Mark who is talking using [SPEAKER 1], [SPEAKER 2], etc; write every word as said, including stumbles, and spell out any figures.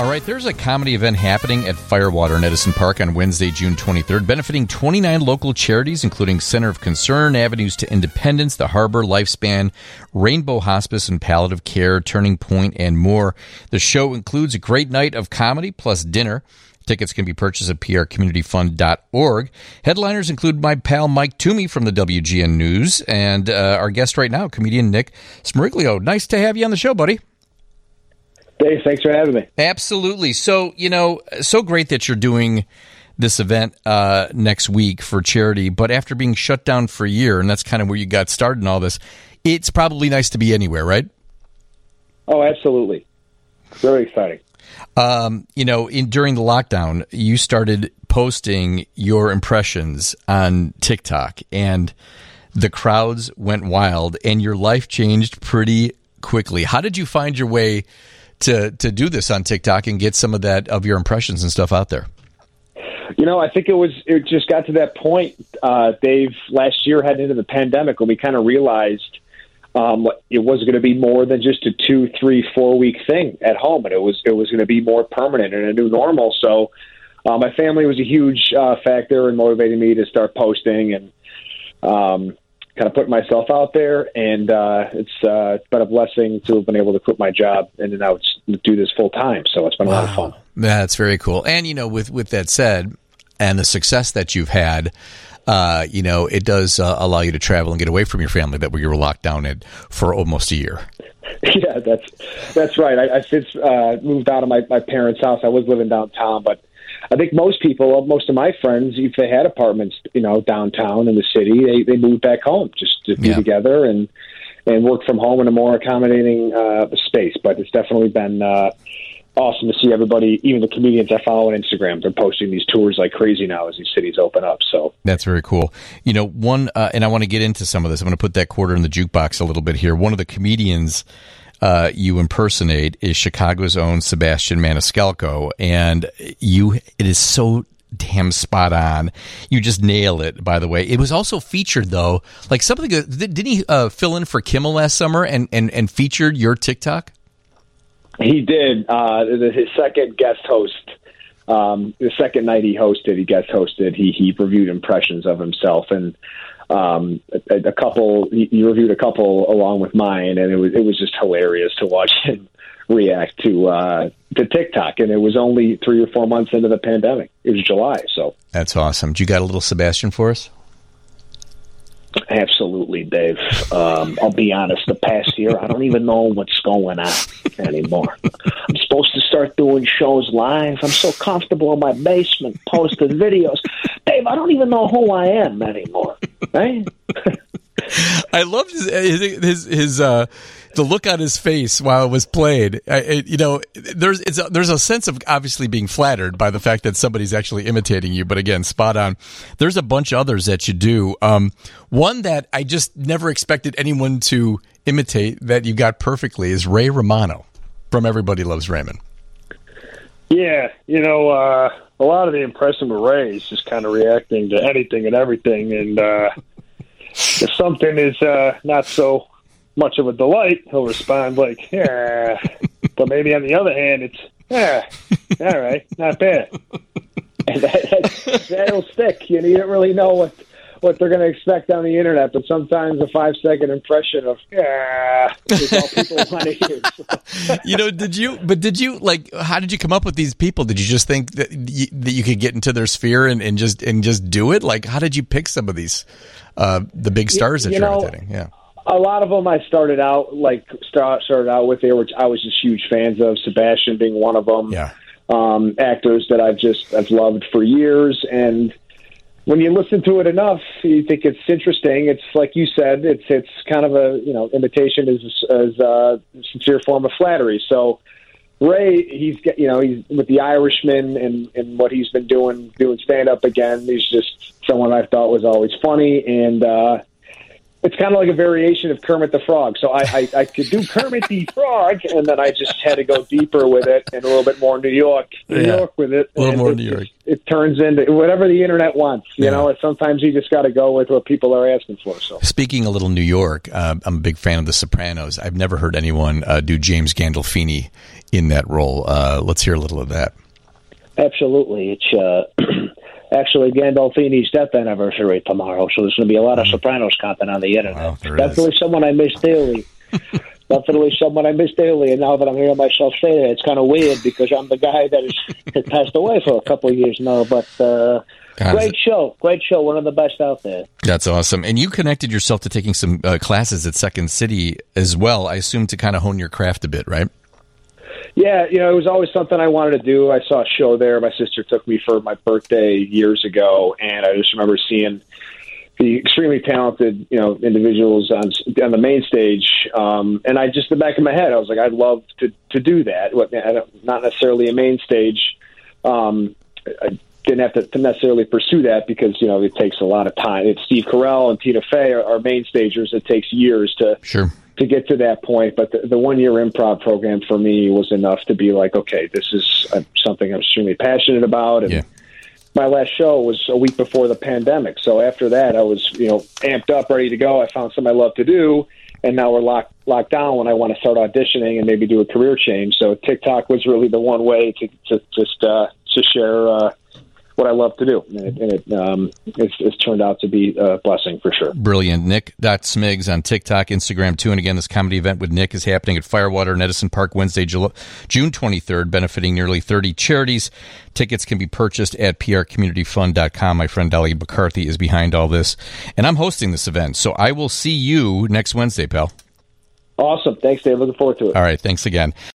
[SPEAKER 1] All right, there's a comedy event happening at Firewater in Edison Park on Wednesday, June twenty-third, benefiting twenty-nine local charities, including Center of Concern, Avenues to Independence, The Harbor, Lifespan, Rainbow Hospice and Palliative Care, Turning Point, and more. The show includes a great night of comedy plus dinner. Tickets can be purchased at p r community fund dot org. Headliners include my pal Mike Toomey from the W G N News and uh, our guest right now, comedian Nick Smeriglio. Nice to have you on the show, buddy.
[SPEAKER 2] Dave, thanks for having me.
[SPEAKER 1] Absolutely. So, you know, so great that you're doing this event uh, next week for charity, but after being shut down for a year, and that's kind of where you got started in all this, it's probably nice to be anywhere, right?
[SPEAKER 2] Oh, absolutely. Very exciting.
[SPEAKER 1] Um, you know, in during the lockdown, you started posting your impressions on TikTok, and the crowds went wild, and your life changed pretty quickly. How did you find your way to to do this on TikTok and get some of that of your impressions and stuff out there?
[SPEAKER 2] You know, I think it was it just got to that point, uh, Dave, last year heading into the pandemic when we kind of realized um, it was going to be more than just a two, three, four week thing at home, and it was it was going to be more permanent and a new normal. So uh, my family was a huge uh, factor in motivating me to start posting and um, kind of put myself out there, and uh, it's uh, been a blessing to have been able to quit my job and now it's, do this full time. So it's been a
[SPEAKER 1] wow.
[SPEAKER 2] lot of fun.
[SPEAKER 1] That's very cool. And, you know, with, with that said, and the success that you've had, uh, you know, it does uh, allow you to travel and get away from your family that you were locked down in for almost a year.
[SPEAKER 2] Yeah, that's that's right. I, I since uh, moved out of my, my parents' house. I was living downtown, but I think most people, most of my friends, if they had apartments, you know, downtown in the city, they, they moved back home just to be
[SPEAKER 1] yeah.
[SPEAKER 2] together and and work from home in a more accommodating uh, space. But it's definitely been uh, awesome to see everybody, even the comedians I follow on Instagram, they're posting these tours like crazy now as these cities open up. So
[SPEAKER 1] that's very cool. You know, one, uh, and I want to get into some of this. I'm going to put that quarter in the jukebox a little bit here. One of the comedians Uh, you impersonate is Chicago's own Sebastian Maniscalco, and you it is so damn spot on. You just nail it, by the way. It was also featured, though, like something. Didn't he uh, fill in for Kimmel last summer and, and, and featured your TikTok?
[SPEAKER 2] He did. Uh, his second guest host, um, the second night he hosted, he guest hosted, he, he reviewed impressions of himself, and Um, a, a couple, he reviewed a couple along with mine, and it was it was just hilarious to watch him react to uh, to TikTok. And it was only three or four months into the pandemic. It was July, so
[SPEAKER 1] that's awesome. Do you got a little Sebastian for us?
[SPEAKER 2] Absolutely, Dave. Um, I'll be honest. The past year, I don't even know what's going on anymore. I'm supposed to start doing shows live. I'm so comfortable in my basement posting videos. Dave, I don't even know who I am anymore. Right?
[SPEAKER 1] I loved his his his uh, the look on his face while it was played. I, it, you know, there's it's a, there's a sense of obviously being flattered by the fact that somebody's actually imitating you. But again, spot on. There's a bunch of others that you do. Um, one that I just never expected anyone to imitate that you got perfectly is Ray Romano from Everybody Loves Raymond.
[SPEAKER 3] Yeah, you know, uh, a lot of the impression with Ray is just kind of reacting to anything and everything, and uh, if something is uh, not so much of a delight, he'll respond like, yeah, but maybe on the other hand, it's, yeah, all right, not bad.
[SPEAKER 2] And that, that, that'll stick. You know, you don't really know what what they're going to expect on the internet, but sometimes a five second impression of yeah is all people want to hear.
[SPEAKER 1] You know, did you? But did you like? How did you come up with these people? Did you just think that you, that you could get into their sphere and, and just and just do it? Like, how did you pick some of these uh, the big stars
[SPEAKER 2] you,
[SPEAKER 1] that
[SPEAKER 2] you
[SPEAKER 1] you're
[SPEAKER 2] know,
[SPEAKER 1] imitating? Yeah,
[SPEAKER 2] a lot of them I started out like start, started out with there, which I was just huge fans of. Sebastian being one of them.
[SPEAKER 1] Yeah,
[SPEAKER 2] um, actors that I've just I've loved for years, and when you listen to it enough, you think it's interesting. It's like you said, it's it's kind of a, you know, imitation is is a sincere form of flattery. So Ray, he's you know he's with the Irishman and, and what he's been doing doing stand up again. He's just someone I thought was always funny, and uh, it's kind of like a variation of Kermit the Frog. So I, I, I could do Kermit the Frog, and then I just had to go deeper with it and a little bit more New York, New
[SPEAKER 1] Yeah.
[SPEAKER 2] York with it.
[SPEAKER 1] A little
[SPEAKER 2] And
[SPEAKER 1] more
[SPEAKER 2] it,
[SPEAKER 1] New York.
[SPEAKER 2] It, it turns into whatever the internet wants. You
[SPEAKER 1] Yeah.
[SPEAKER 2] know, sometimes you just got to go with what people are asking for. So
[SPEAKER 1] Speaking a little New York, uh, I'm a big fan of The Sopranos. I've never heard anyone uh, do James Gandolfini in that role. Uh, let's hear a little of that.
[SPEAKER 4] Absolutely. It's uh, actually Gandolfini's death anniversary tomorrow, so there's going to be a lot of Sopranos content on the internet.
[SPEAKER 1] Wow, there
[SPEAKER 4] Definitely
[SPEAKER 1] is.
[SPEAKER 4] someone I miss dearly. Definitely someone I miss dearly. And now that I'm hearing myself say that, it's kind of weird because I'm the guy that is, has passed away for a couple of years now. But uh,
[SPEAKER 1] God,
[SPEAKER 4] great show. Great show. One of the best out there.
[SPEAKER 1] That's awesome. And you connected yourself to taking some uh, classes at Second City as well, I assume, to kind of hone your craft a bit, right?
[SPEAKER 2] yeah, you know, it was always something I wanted to do. I saw a show there. My sister took me for my birthday years ago, and I just remember seeing the extremely talented, you know, individuals on on the main stage. Um, and I just, in the back of my head, I was like, I'd love to to do that. What, I don't, not necessarily a main stage. Um, I didn't have to, to necessarily pursue that because, you know, it takes a lot of time. It's Steve Carell and Tina Fey are, are main stagers. It takes years to
[SPEAKER 1] Sure.
[SPEAKER 2] to get to that point. But the, the one year improv program for me was enough to be like, okay, this is uh, something I'm extremely passionate about. And
[SPEAKER 1] Yeah.
[SPEAKER 2] my last show was a week before the pandemic. So after that, I was, you know, amped up, ready to go. I found something I love to do. And now we're locked locked down when I want to start auditioning and maybe do a career change. So TikTok was really the one way to, to just uh, to share uh, what I love to do. And it, and it um, it's, it's turned out to be a blessing for sure.
[SPEAKER 1] Brilliant. Nick.Smigs on TikTok, Instagram, too. And again, this comedy event with Nick is happening at Firewater in Edison Park Wednesday, Jul- June twenty-third, benefiting nearly thirty charities. Tickets can be purchased at p r community fund dot com. My friend Dolly McCarthy is behind all this. And I'm hosting this event, so I will see you next Wednesday, pal.
[SPEAKER 2] Awesome. Thanks, Dave. Looking forward to it.
[SPEAKER 1] All right. Thanks again.